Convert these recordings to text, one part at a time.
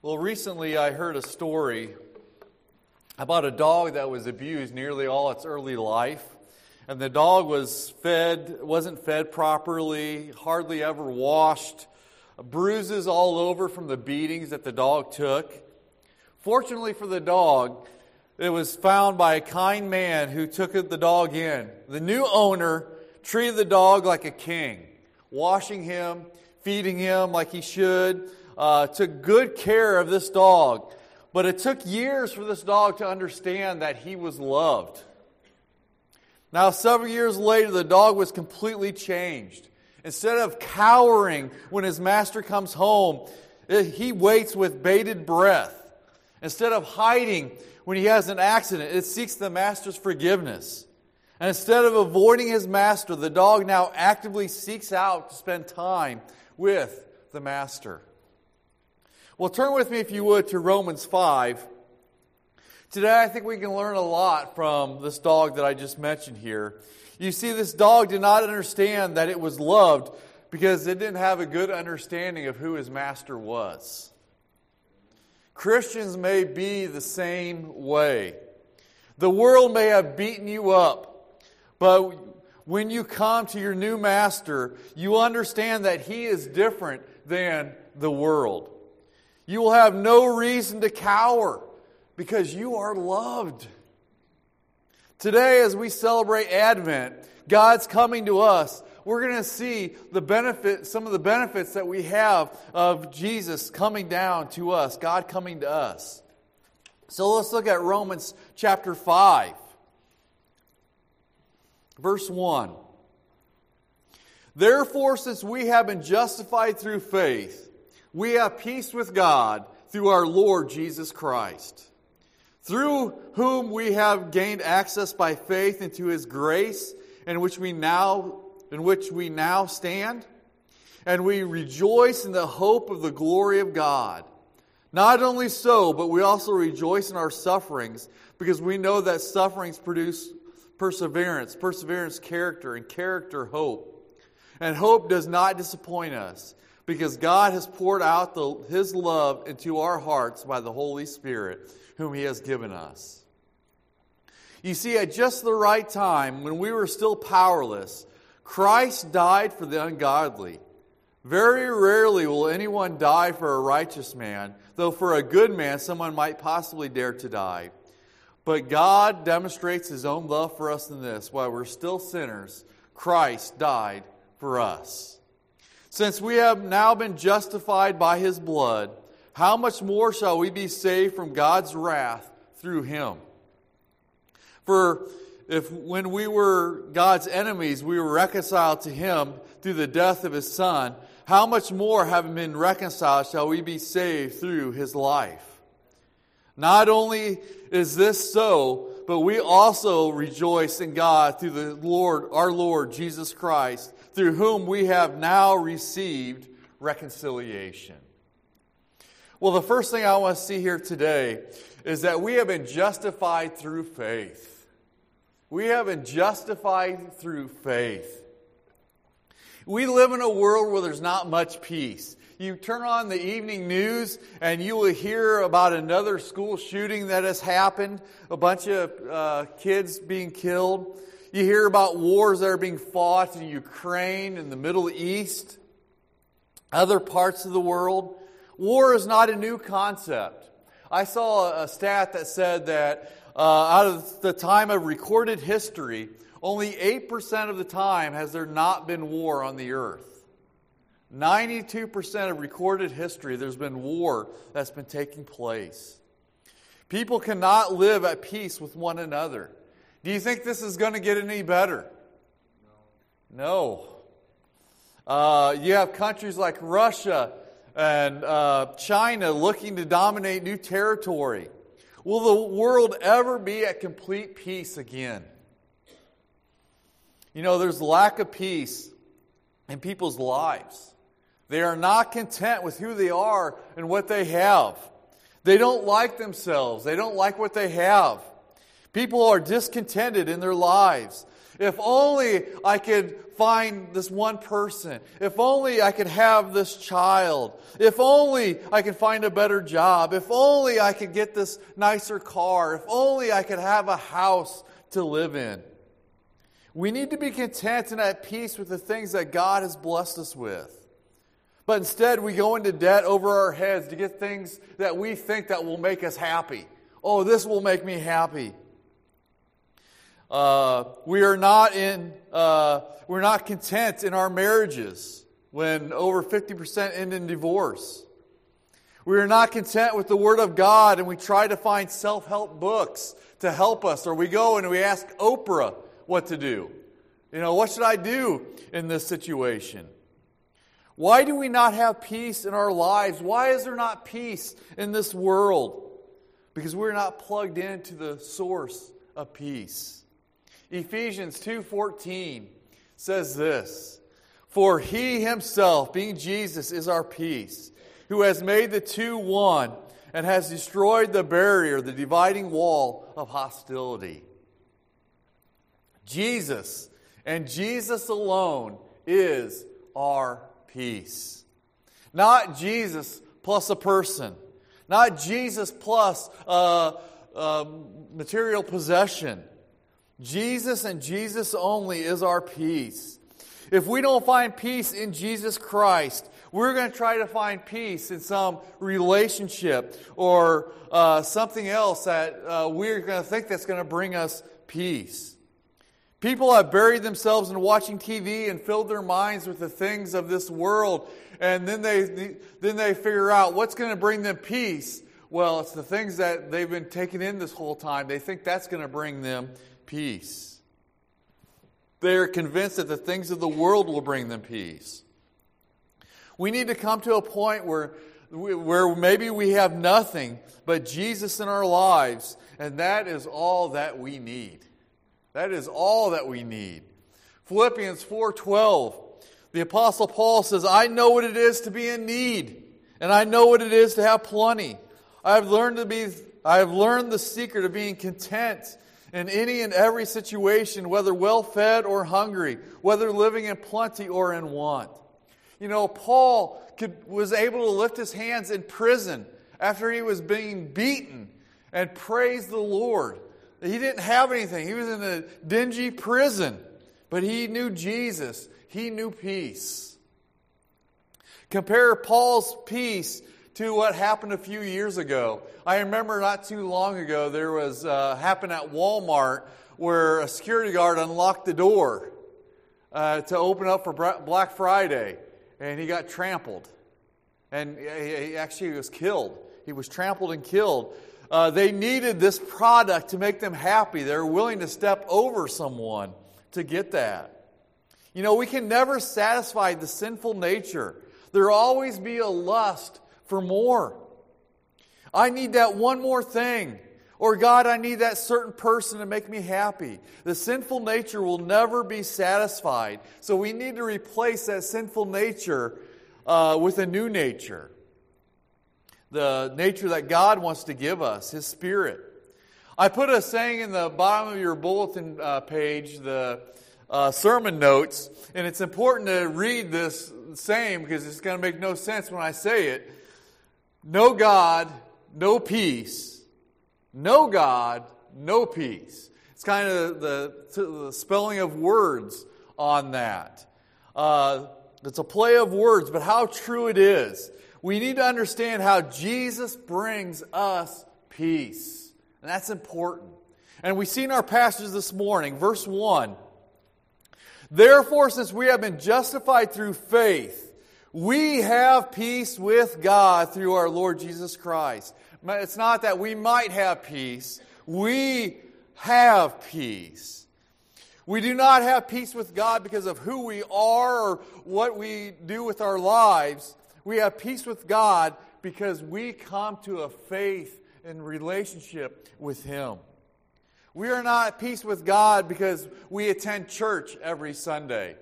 Well, recently I heard a story about a dog that was abused nearly all its early life. And the dog wasn't fed properly, hardly ever washed, bruises all over from the beatings that the dog took. Fortunately for the dog, it was found by a kind man who took the dog in. The new owner treated the dog like a king, washing him, feeding him like he should, took good care of this dog. But it took years for this dog to understand that he was loved. Now, several years later, the dog was completely changed. Instead of cowering when his master comes home, he waits with bated breath. Instead of hiding when he has an accident, it seeks the master's forgiveness. And instead of avoiding his master, the dog now actively seeks out to spend time with the master. Well, turn with me, if you would, to Romans 5. Today, I think we can learn a lot from this dog that I just mentioned here. You see, this dog did not understand that it was loved because it didn't have a good understanding of who his master was. Christians may be the same way. The world may have beaten you up, but when you come to your new master, you understand that he is different than the world. You will have no reason to cower because you are loved. Today, as we celebrate Advent, God's coming to us. We're going to see some of the benefits that we have of Jesus coming down to us, God coming to us. So let's look at Romans chapter 5, verse 1. Therefore, since we have been justified through faith, we have peace with God through our Lord Jesus Christ, through whom we have gained access by faith into His grace, in which we now stand, and we rejoice in the hope of the glory of God. Not only so, but we also rejoice in our sufferings, because we know that sufferings produce perseverance, character, and character hope. And hope does not disappoint us, because God has poured out His love into our hearts by the Holy Spirit, whom He has given us. You see, at just the right time, when we were still powerless, Christ died for the ungodly. Very rarely will anyone die for a righteous man, though for a good man someone might possibly dare to die. But God demonstrates His own love for us in this: while we're still sinners, Christ died for us. Since we have now been justified by His blood, how much more shall we be saved from God's wrath through Him? For if when we were God's enemies, we were reconciled to Him through the death of His Son, how much more, having been reconciled, shall we be saved through His life? Not only is this so, but we also rejoice in God through the Lord, our Lord Jesus Christ, through whom we have now received reconciliation. Well, the first thing I want to see here today is that we have been justified through faith. We have been justified through faith. We live in a world where there's not much peace. You turn on the evening news and you will hear about another school shooting that has happened, a bunch of kids being killed. You hear about wars that are being fought in Ukraine and the Middle East, other parts of the world. War is not a new concept. I saw a stat that said that out of the time of recorded history, only 8% of the time has there not been war on the earth. 92% of recorded history, there's been war that's been taking place. People cannot live at peace with one another. Do you think this is going to get any better? No. You have countries like Russia and China looking to dominate new territory. Will the world ever be at complete peace again? You know, there's lack of peace in people's lives. They are not content with who they are and what they have. They don't like themselves. They don't like what they have. People are discontented in their lives. If only I could find this one person. If only I could have this child. If only I could find a better job. If only I could get this nicer car. If only I could have a house to live in. We need to be content and at peace with the things that God has blessed us with. But instead, we go into debt over our heads to get things that we think that will make us happy. Oh, this will make me happy. We're not content in our marriages when over 50% end in divorce. We are not content with the Word of God, and we try to find self-help books to help us. Or we go and we ask Oprah what to do. What should I do in this situation? Why do we not have peace in our lives? Why is there not peace in this world? Because we're not plugged into the source of peace. Ephesians 2:14 says this, "For He Himself, being Jesus, is our peace, who has made the two one and has destroyed the barrier, the dividing wall of hostility." Jesus and Jesus alone is our peace. Not Jesus plus a person. Not Jesus plus material possession. Jesus and Jesus only is our peace. If we don't find peace in Jesus Christ, we're going to try to find peace in some relationship or something else that we're going to think that's going to bring us peace. People have buried themselves in watching TV and filled their minds with the things of this world, and then they figure out what's going to bring them peace. Well, it's the things that they've been taking in this whole time. They think that's going to bring them peace. They're convinced that the things of the world will bring them peace. We need to come to a point where maybe we have nothing but Jesus in our lives, and that is all that we need. That is all that we need. Philippians 4:12, the Apostle Paul says, "I know what it is to be in need, and I know what it is to have plenty. I have learned the secret of being content in any and every situation, whether well-fed or hungry, whether living in plenty or in want." Paul was able to lift his hands in prison after he was being beaten and praise the Lord. He didn't have anything. He was in a dingy prison, but he knew Jesus. He knew peace. Compare Paul's peace to what happened a few years ago. I remember not too long ago there was happened at Walmart where a security guard unlocked the door to open up for Black Friday, and he got trampled. And he actually was killed. He was trampled and killed. They needed this product to make them happy. They were willing to step over someone to get that. We can never satisfy the sinful nature. There will always be a lust for more. I need that one more thing. Or God, I need that certain person to make me happy. The sinful nature will never be satisfied. So we need to replace that sinful nature with a new nature. The nature that God wants to give us, His Spirit. I put a saying in the bottom of your bulletin page, the sermon notes, and it's important to read this saying because it's going to make no sense when I say it. No God, no peace. No God, no peace. It's kind of the spelling of words on that. It's a play of words, but how true it is. We need to understand how Jesus brings us peace. And that's important. And we see in our passage this morning, verse 1, "Therefore, since we have been justified through faith, we have peace with God through our Lord Jesus Christ." It's not that we might have peace. We have peace. We do not have peace with God because of who we are or what we do with our lives. We have peace with God because we come to a faith and relationship with Him. We are not at peace with God because we attend church every Sunday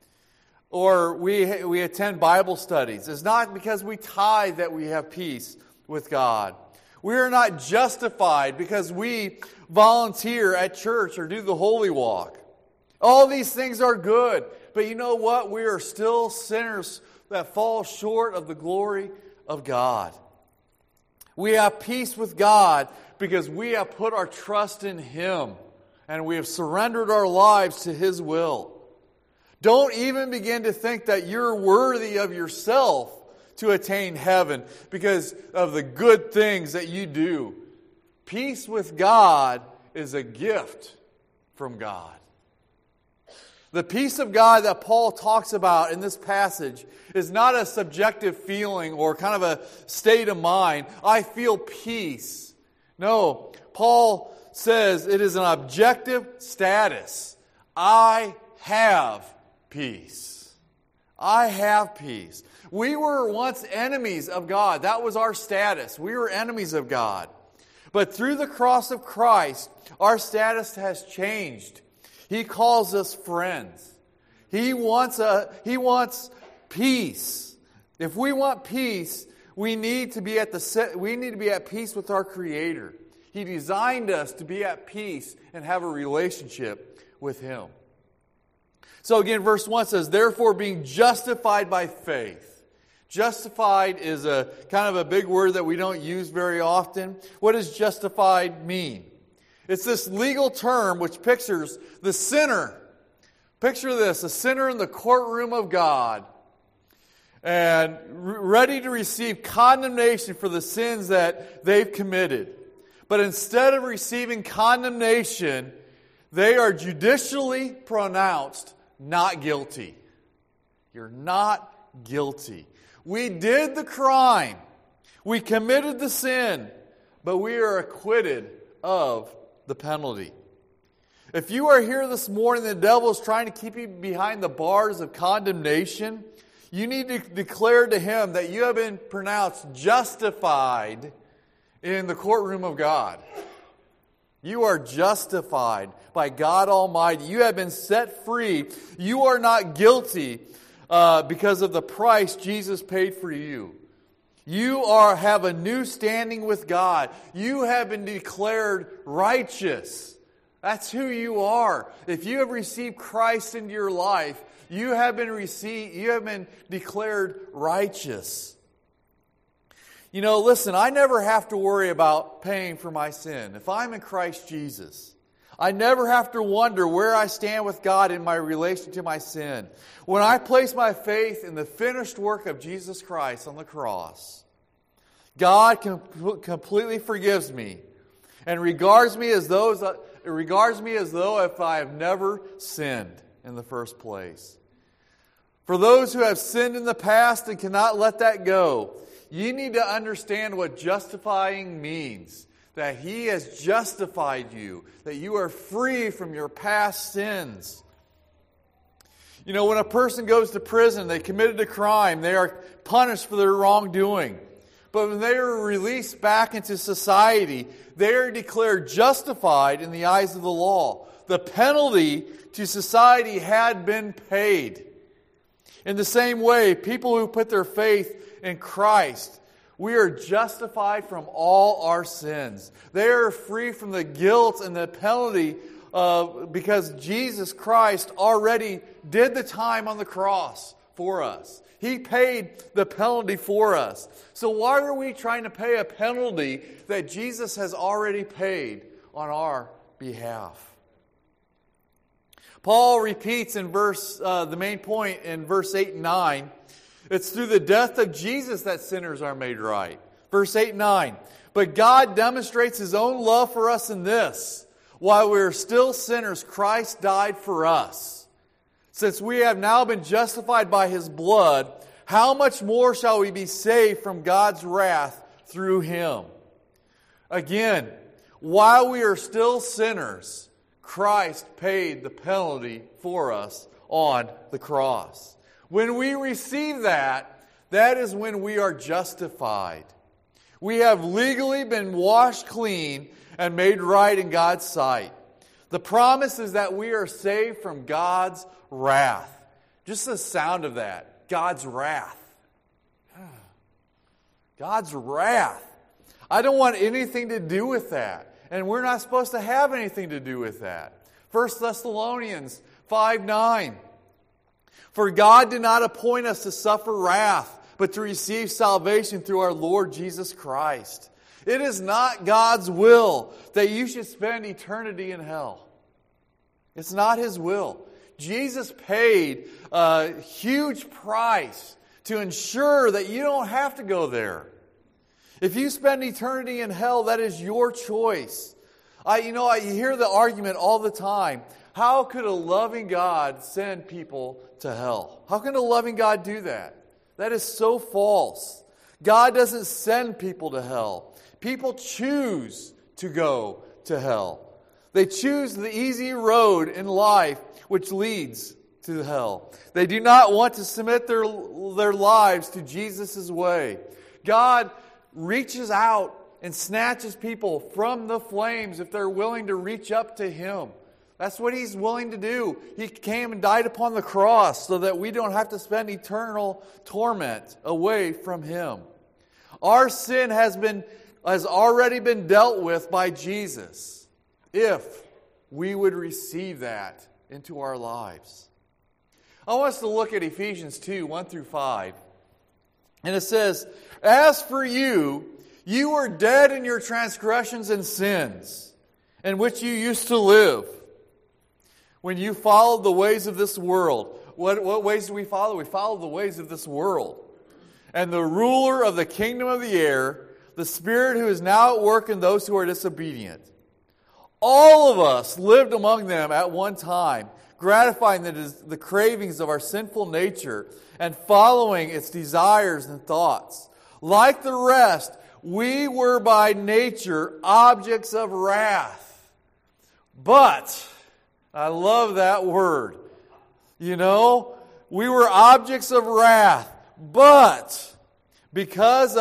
or we attend Bible studies. It's not because we tithe that we have peace with God. We are not justified because we volunteer at church or do the Holy Walk. All these things are good. But you know what? We are still sinners that fall short of the glory of God. We have peace with God because we have put our trust in Him and we have surrendered our lives to His will. Don't even begin to think that you're worthy of yourself to attain heaven because of the good things that you do. Peace with God is a gift from God. The peace of God that Paul talks about in this passage is not a subjective feeling or kind of a state of mind. I feel peace. No, Paul says it is an objective status. I have peace. I have peace. We were once enemies of God. That was our status. We were enemies of God. But through the cross of Christ, our status has changed. He calls us friends. He wants peace. If we want peace, we need to be at peace with our Creator. He designed us to be at peace and have a relationship with Him. So again, verse 1 says, therefore being justified by faith. Justified is a kind of a big word that we don't use very often. What does justified mean? It's this legal term which pictures the sinner. Picture this, a sinner in the courtroom of God and ready to receive condemnation for the sins that they've committed. But instead of receiving condemnation, they are judicially pronounced not guilty. You're not guilty. We did the crime. We committed the sin, but we are acquitted of the penalty. If you are here this morning, the devil is trying to keep you behind the bars of condemnation, you need to declare to him that you have been pronounced justified in the courtroom of God. You are justified by God Almighty. You have been set free. You are not guilty because of the price Jesus paid for you. You have a new standing with God. You have been declared righteous. That's who you are. If you have received Christ into your life, you have been declared righteous. You know, listen, I never have to worry about paying for my sin. If I'm in Christ Jesus, I never have to wonder where I stand with God in my relation to my sin. When I place my faith in the finished work of Jesus Christ on the cross, God completely forgives me and regards me as though if I have never sinned in the first place. For those who have sinned in the past and cannot let that go, you need to understand what justifying means. That He has justified you. That you are free from your past sins. You know, when a person goes to prison, they committed a crime. They are punished for their wrongdoing. But when they are released back into society, they are declared justified in the eyes of the law. The penalty to society had been paid. In the same way, people who put their faith in Christ, we are justified from all our sins. They are free from the guilt and the penalty because Jesus Christ already did the time on the cross for us. He paid the penalty for us. So why are we trying to pay a penalty that Jesus has already paid on our behalf? Paul repeats in the main point in verse 8 and 9. It's through the death of Jesus that sinners are made right. Verse 8 and 9. But God demonstrates His own love for us in this. While we are still sinners, Christ died for us. Since we have now been justified by His blood, how much more shall we be saved from God's wrath through Him? Again, while we are still sinners, Christ paid the penalty for us on the cross. When we receive that, that is when we are justified. We have legally been washed clean and made right in God's sight. The promise is that we are saved from God's wrath. Just the sound of that, God's wrath. God's wrath. I don't want anything to do with that. And we're not supposed to have anything to do with that. 1 Thessalonians 5:9. For God did not appoint us to suffer wrath, but to receive salvation through our Lord Jesus Christ. It is not God's will that you should spend eternity in hell. It's not His will. Jesus paid a huge price to ensure that you don't have to go there. If you spend eternity in hell, that is your choice. You hear the argument all the time. How could a loving God send people to hell? How can a loving God do that? That is so false. God doesn't send people to hell. People choose to go to hell. They choose the easy road in life which leads to hell. They do not want to submit their lives to Jesus' way. God reaches out and snatches people from the flames if they're willing to reach up to Him. That's what He's willing to do. He came and died upon the cross so that we don't have to spend eternal torment away from Him. Our sin has already been dealt with by Jesus if we would receive that into our lives. I want us to look at Ephesians 2, 1 through 5. And it says, As for you, you were dead in your transgressions and sins, in which you used to live, when you followed the ways of this world. What ways do we follow? We follow the ways of this world. And the ruler of the kingdom of the air, the spirit who is now at work in those who are disobedient. All of us lived among them at one time, gratifying the cravings of our sinful nature and following its desires and thoughts. Like the rest, we were by nature objects of wrath. But, I love that word. We were objects of wrath. But, because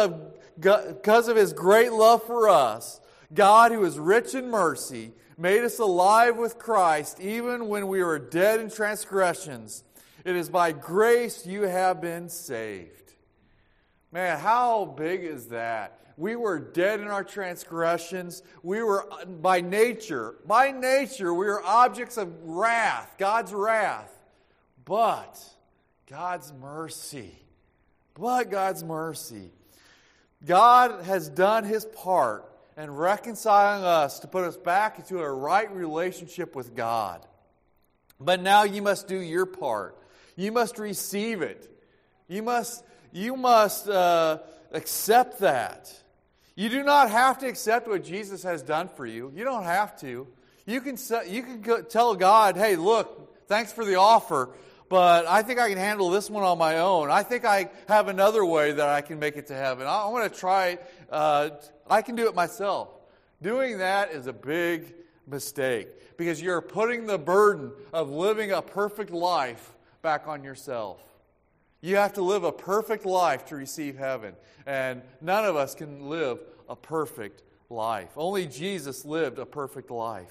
of His great love for us, God, who is rich in mercy, made us alive with Christ even when we were dead in transgressions. It is by grace you have been saved. Man, how big is that? We were dead in our transgressions. We were, by nature, we were objects of wrath, God's wrath. But God's mercy. God has done His part in reconciling us to put us back into a right relationship with God. But now you must do your part. You must receive it. You must accept that. You do not have to accept what Jesus has done for you. You don't have to. You can tell God, hey, look, thanks for the offer, but I think I can handle this one on my own. I think I have another way that I can make it to heaven. I want to try I can do it myself. Doing that is a big mistake because you're putting the burden of living a perfect life back on yourself. You have to live a perfect life to receive heaven. And none of us can live a perfect life. Only Jesus lived a perfect life.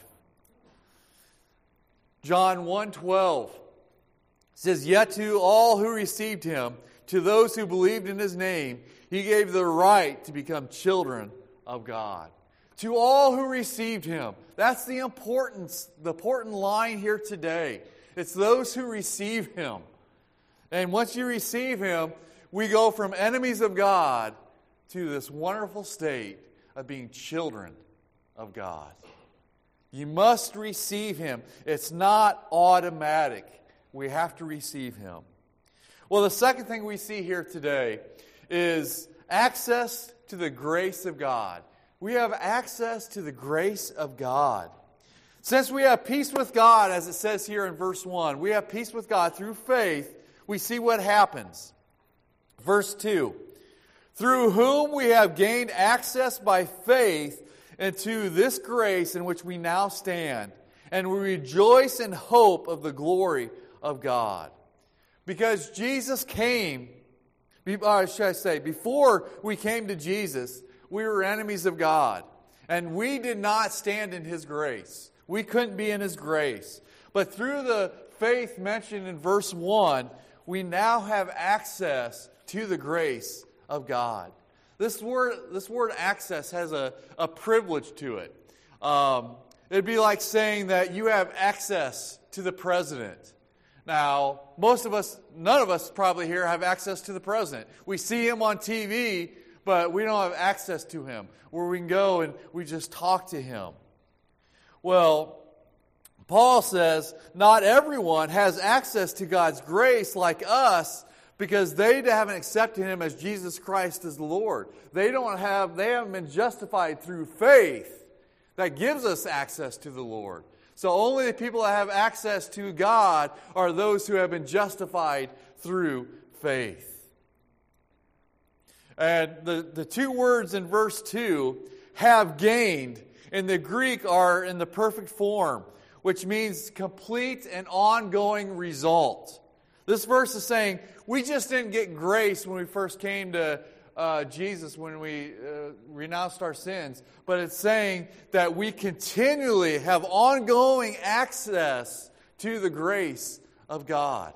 John 1:12 says, Yet to all who received Him, to those who believed in His name, He gave the right to become children of God. To all who received Him. That's the important line here today. It's those who receive Him. And once you receive Him, we go from enemies of God to this wonderful state of being children of God. You must receive Him. It's not automatic. We have to receive Him. Well, the second thing we see here today is access to the grace of God. We have access to the grace of God. Since we have peace with God, as it says here in verse 1, we have peace with God through faith, we see what happens. Verse 2, through whom we have gained access by faith into this grace in which we now stand, and we rejoice in hope of the glory of God. Because Jesus came, before we came to Jesus, we were enemies of God. And we did not stand in His grace. We couldn't be in His grace. But through the faith mentioned in verse 1, we now have access to the grace of God. This word access has a privilege to it. It'd be like saying that you have access to the president. Now, none of us probably here have access to the president. We see him on TV, but we don't have access to him, where we can go and we just talk to him. Well, Paul says not everyone has access to God's grace like us, because they haven't accepted him as Jesus Christ as the Lord. They haven't been justified through faith that gives us access to the Lord. So only the people that have access to God are those who have been justified through faith. And the two words in verse 2, have gained, in the Greek are in the perfect form, which means complete and ongoing result. This verse is saying we just didn't get grace when we first came to Jesus, when we renounced our sins, but it's saying that we continually have ongoing access to the grace of God.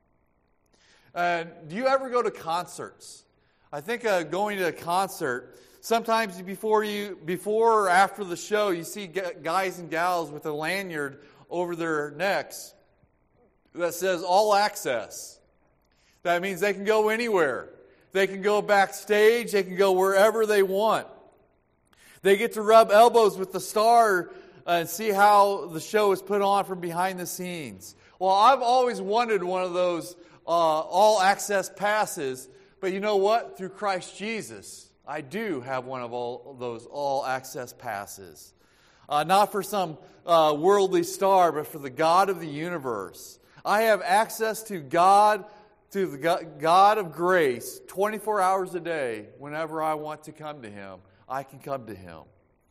Do you ever go to concerts? I think going to a concert, sometimes before or after the show, you see guys and gals with a lanyard over their necks that says all access. That means they can go anywhere. They can go backstage. They can go wherever they want. They get to rub elbows with the star and see how the show is put on from behind the scenes. Well, I've always wanted one of those all-access passes, but you know what? Through Christ Jesus, I do have one of all those all-access passes. Not for some worldly star, but for the God of the universe. I have access to God, to the God of grace, 24 hours a day. Whenever I want to come to Him, I can come to Him.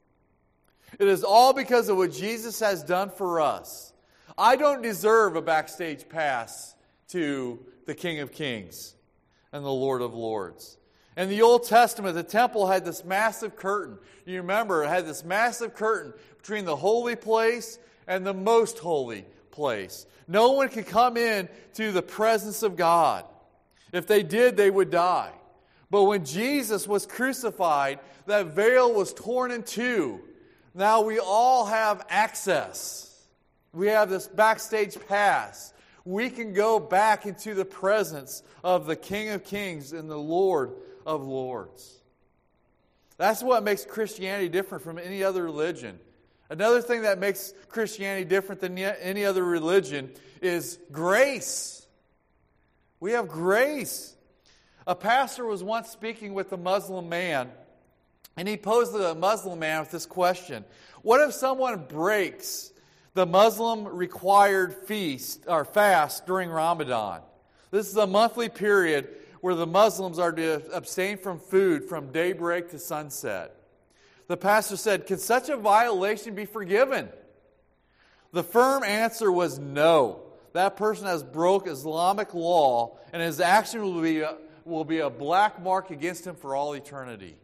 It is all because of what Jesus has done for us. I don't deserve a backstage pass to the King of Kings and the Lord of Lords. In the Old Testament, the temple had this massive curtain. You remember, it had this massive curtain between the holy place and the most holy place. No one could come in to the presence of God. If they did, they would die. But when Jesus was crucified, that veil was torn in two. Now we all have access. We have this backstage pass. We can go back into the presence of the King of Kings and the Lord of Lords. That's what makes Christianity different from any other religion. Another thing that makes Christianity different than any other religion is grace. We have grace. A pastor was once speaking with a Muslim man, and he posed the Muslim man with this question: what if someone breaks the Muslim required feast or fast during Ramadan? This is a monthly period where the Muslims are to abstain from food from daybreak to sunset. The pastor said, can such a violation be forgiven? The firm answer was no. That person has broke Islamic law, and his action will be a black mark against him for all eternity.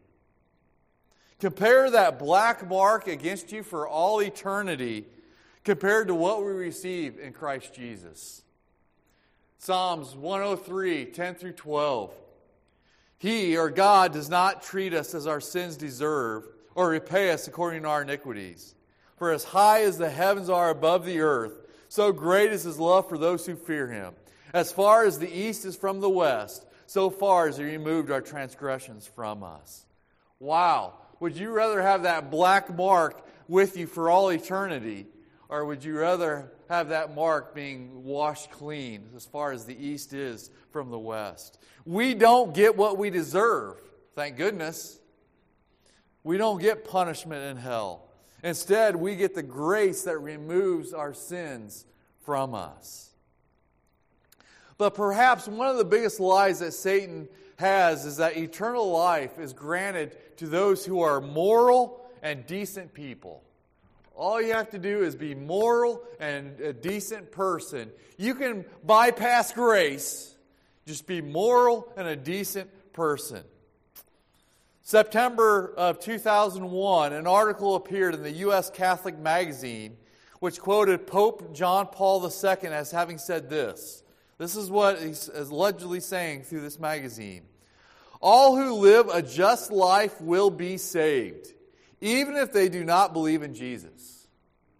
Compare that black mark against you for all eternity compared to what we receive in Christ Jesus. Psalms 103, 10 through 12. He, or God, does not treat us as our sins deserve, or repay us according to our iniquities. For as high as the heavens are above the earth, so great is His love for those who fear Him. As far as the east is from the west, so far as He removed our transgressions from us. Wow. Would you rather have that black mark with you for all eternity, or would you rather have that mark being washed clean as far as the east is from the west? We don't get what we deserve, thank goodness. We don't get punishment in hell. Instead, we get the grace that removes our sins from us. But perhaps one of the biggest lies that Satan has is that eternal life is granted to those who are moral and decent people. All you have to do is be moral and a decent person. You can bypass grace. Just be moral and a decent person. September of 2001, an article appeared in the U.S. Catholic magazine which quoted Pope John Paul II as having said this. This is what he's allegedly saying through this magazine. All who live a just life will be saved, even if they do not believe in Jesus.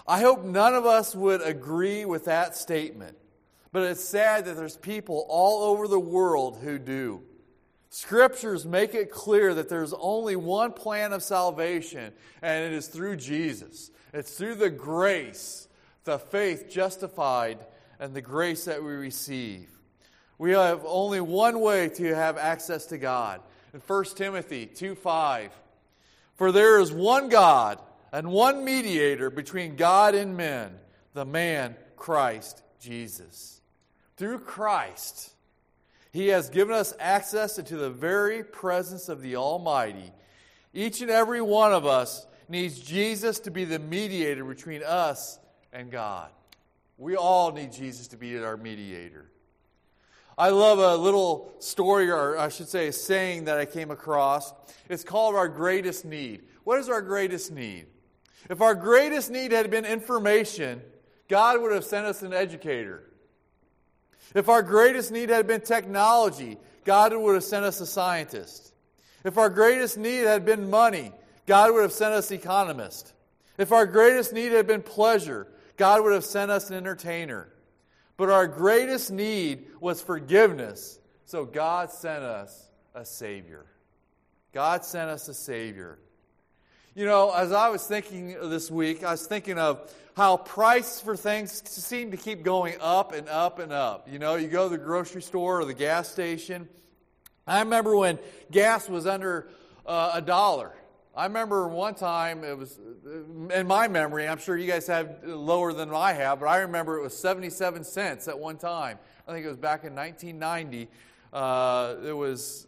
I hope none of us would agree with that statement. But it's sad that there's people all over the world who do. Scriptures make it clear that there's only one plan of salvation, and it is through Jesus. It's through the grace, the faith justified, and the grace that we receive. We have only one way to have access to God. In 1 Timothy 2:5, for there is one God and one mediator between God and men, the man Christ Jesus. Through Christ, He has given us access into the very presence of the Almighty. Each and every one of us needs Jesus to be the mediator between us and God. We all need Jesus to be our mediator. I love a little story, or I should say a saying that I came across. It's called our greatest need. What is our greatest need? If our greatest need had been information, God would have sent us an educator. If our greatest need had been technology, God would have sent us a scientist. If our greatest need had been money, God would have sent us an economist. If our greatest need had been pleasure, God would have sent us an entertainer. But our greatest need was forgiveness, so God sent us a Savior. God sent us a Savior. You know, as I was thinking this week, I was thinking of how prices for things seem to keep going up and up and up. You know, you go to the grocery store or the gas station. I remember when gas was under $1. I remember one time, it was, in my memory, I'm sure you guys have lower than I have, but I remember it was 77 cents at one time. I think it was back in 1990. It was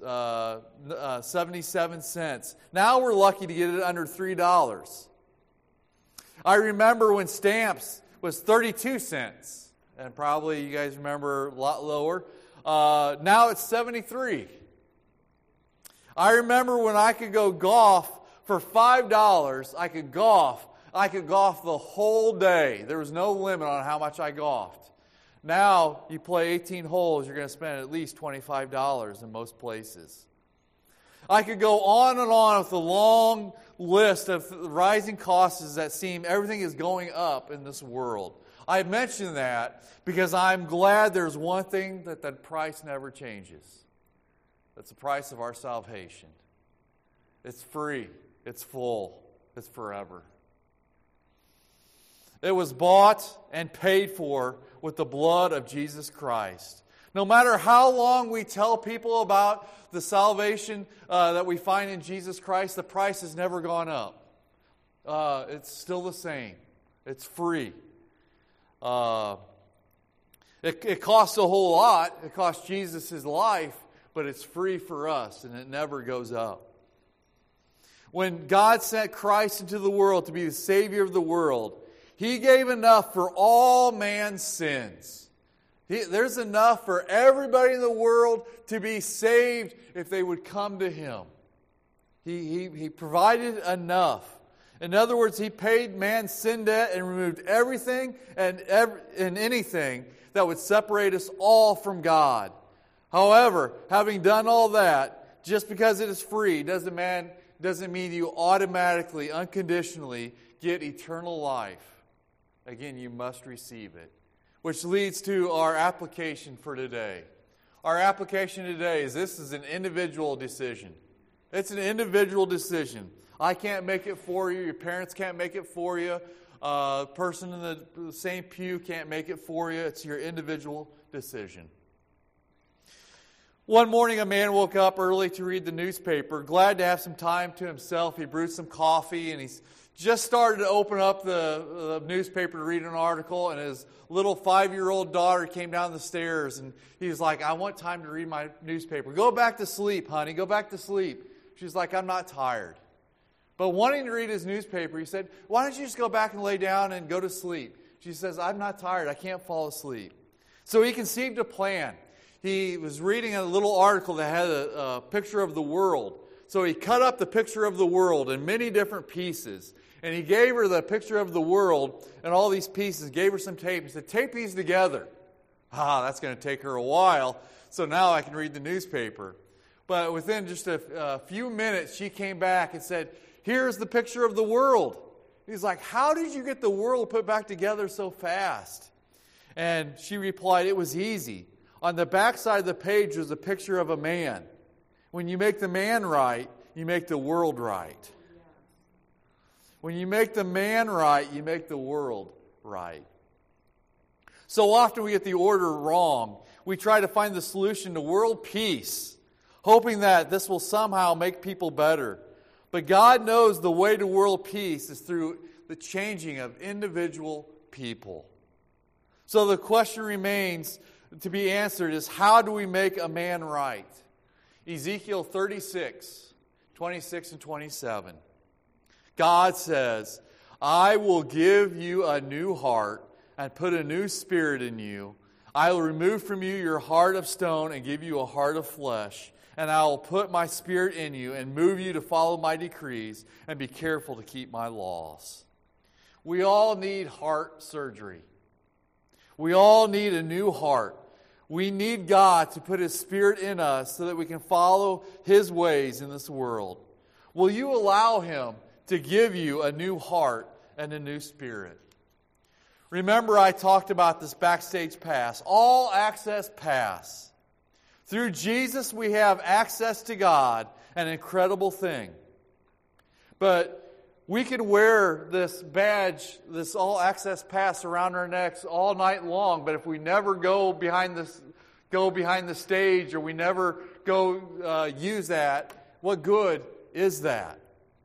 77 cents. Now we're lucky to get it under $3. I remember when stamps was 32 cents. And probably you guys remember a lot lower. Now it's 73. I remember when I could go golf for $5. I could golf the whole day. There was no limit on how much I golfed. Now, you play 18 holes, you're going to spend at least $25 in most places. I could go on and on with a long list of rising costs that seem everything is going up in this world. I mention that because I'm glad there's one thing that price never changes. That's the price of our salvation. It's free. It's full. It's forever. It was bought and paid for with the blood of Jesus Christ. No matter how long we tell people about the salvation that we find in Jesus Christ, the price has never gone up. It's still the same. It's free. It costs a whole lot. It costs Jesus His life, but it's free for us, and it never goes up. When God sent Christ into the world to be the Savior of the world, He gave enough for all man's sins. There's enough for everybody in the world to be saved if they would come to Him. He provided enough. In other words, He paid man's sin debt and removed everything and anything that would separate us all from God. However, having done all that, just because it is free doesn't mean you automatically, unconditionally get eternal life. Again, you must receive it. Which leads to our application for today. Our application today is this is an individual decision. It's an individual decision. I can't make it for you. Your parents can't make it for you. A person in the same pew can't make it for you. It's your individual decision. One morning, a man woke up early to read the newspaper, glad to have some time to himself. He brewed some coffee, and he's just started to open up the newspaper to read an article, and his little 5-year-old daughter came down the stairs, and he was like, I want time to read my newspaper. Go back to sleep, honey. Go back to sleep. She's like, I'm not tired. But wanting to read his newspaper, he said, why don't you just go back and lay down and go to sleep? She says, I'm not tired. I can't fall asleep. So he conceived a plan. He was reading a little article that had a picture of the world. So he cut up the picture of the world in many different pieces. And he gave her the picture of the world and all these pieces, gave her some tape. He said, tape these together. That's going to take her a while. So now I can read the newspaper. But within just a few minutes, she came back and said, here's the picture of the world. He's like, how did you get the world put back together so fast? And she replied, it was easy. On the back side of the page was a picture of a man. When you make the man right, you make the world right. When you make the man right, you make the world right. So often we get the order wrong. We try to find the solution to world peace, hoping that this will somehow make people better. But God knows the way to world peace is through the changing of individual people. So the question remains to be answered is, how do we make a man right? Ezekiel 36, 26 and 27. God says, I will give you a new heart and put a new spirit in you. I will remove from you your heart of stone and give you a heart of flesh. And I will put my spirit in you and move you to follow my decrees and be careful to keep my laws. We all need heart surgery. We all need a new heart. We need God to put His Spirit in us so that we can follow His ways in this world. Will you allow Him to give you a new heart and a new spirit? Remember, I talked about this backstage pass. All access pass. Through Jesus, we have access to God, an incredible thing. But we can wear this badge, this all access pass around our necks all night long, but if we never go behind the stage, or we never go use that, what good is that?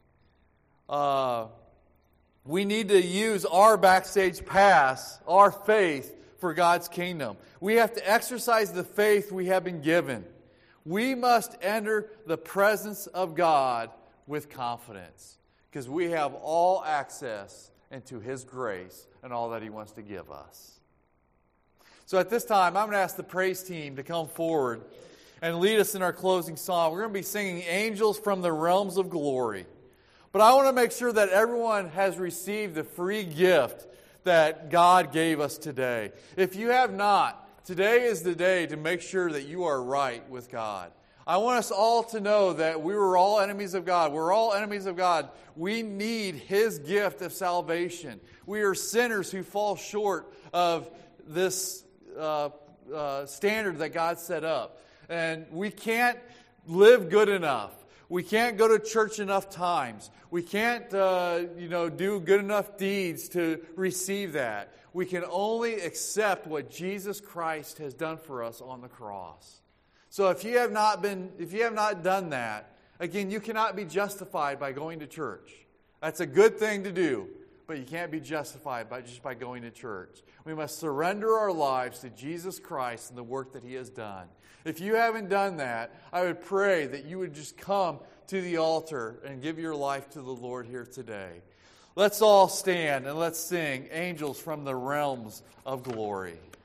We need to use our backstage pass, our faith, for God's kingdom. We have to exercise the faith we have been given. We must enter the presence of God with confidence, because we have all access into His grace and all that He wants to give us. So at this time, I'm going to ask the praise team to come forward and lead us in our closing song. We're going to be singing Angels from the Realms of Glory. But I want to make sure that everyone has received the free gift that God gave us today. If you have not, today is the day to make sure that you are right with God. I want us all to know that we were all enemies of God. We're all enemies of God. We need His gift of salvation. We are sinners who fall short of this standard that God set up. And we can't live good enough. We can't go to church enough times. We can't, do good enough deeds to receive that. We can only accept what Jesus Christ has done for us on the cross. So if you have not done that, again, you cannot be justified by going to church. That's a good thing to do, but you can't be justified just by going to church. We must surrender our lives to Jesus Christ and the work that He has done. If you haven't done that, I would pray that you would just come to the altar and give your life to the Lord here today. Let's all stand and let's sing Angels from the Realms of Glory.